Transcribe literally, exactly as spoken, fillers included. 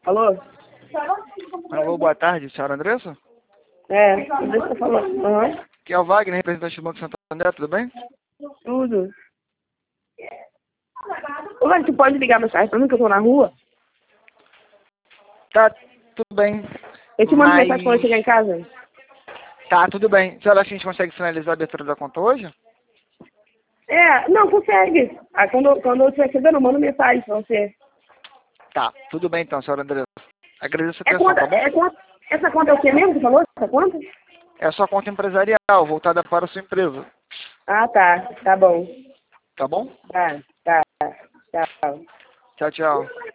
Alô? Alô, boa tarde, senhora Andressa? É, deixa eu falar. Uhum. Aqui é o Wagner, representante do Banco Santo André, tudo bem? Tudo. Ô, Wagner, tu pode ligar mais tarde pra mim que eu tô na rua? Tá, tudo bem. Eu te mando Mas... mensagem quando eu chegar em casa. Tá, tudo bem. Você acha que a gente consegue finalizar a abertura da conta hoje? É, não, consegue. Ah, quando, quando eu estiver chegando, eu mando mensagem pra você. Tá, tudo bem então, senhora Andressa. Agradeço a É atenção, conta, tá bom? é conta, essa conta é o que mesmo que você falou? Essa conta? É a sua conta empresarial, voltada para a sua empresa, Ah, tá. Tá bom. tá bom? Tá, tá. Tchau. Tchau, tchau.